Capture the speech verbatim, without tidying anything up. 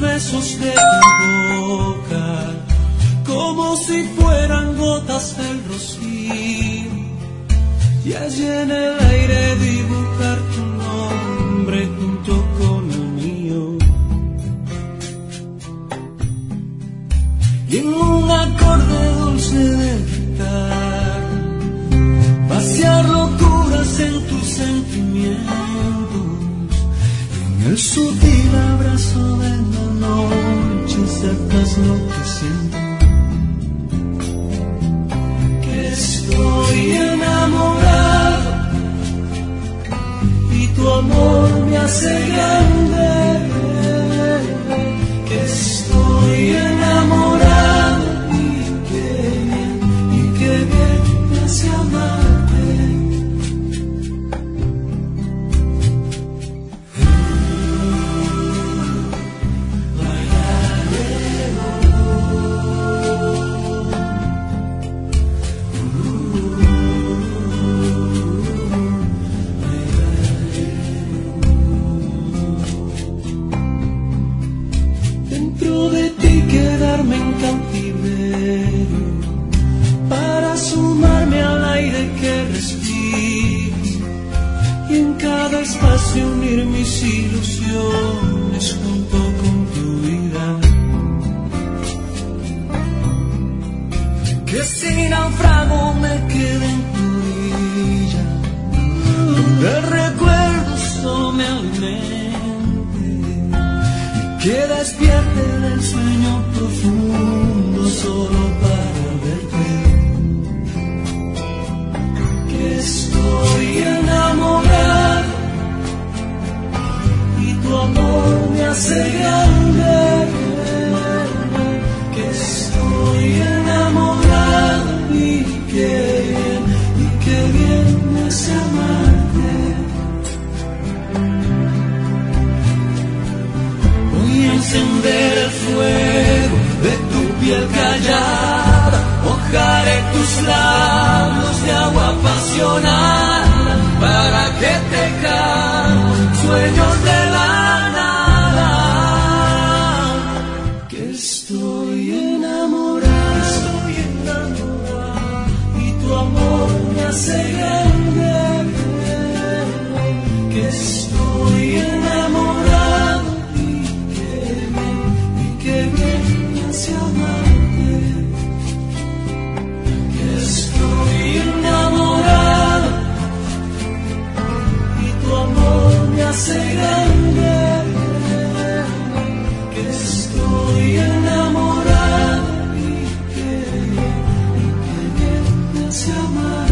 besos de tu boca, como si fueran gotas del rocío, y allí en el aire dibujar tu nombre junto con el mío. Y en un acorde dulce de guitarra, vaciar locuras en tus sentimientos, en el sutil abrazo de la noche sepas lo que siento. Que estoy enamorado y tu amor me hace grande. Que estoy enamorado y que bien, y que bien me hace amarte. Dentro de ti quedarme en cautiverio, para sumarme al aire que respiro, y en cada espacio unir mis ilusiones junto con tu vida. Que si naufrago me quede en tu orilla, donde el recuerdo solo me alimente, y que despierte del sueño profundo solo para verte. Que estoy enamorado y tu amor me hace grande. Que estoy enamorado y que bien, y que bien me hace amarte. Voy a encender el fuego de tu piel callada, mojaré tus labios de agua apasionada, para que te canten sueños de la nada. Que estoy enamorado, estoy enamorado, y tu amor me hace grande. Que estoy enamorado y que bien, y que bien me hace amarte. Que estoy enamorado y tu amor me hace grande. Que estoy enamorado y que bien, y que bien me hace amarte.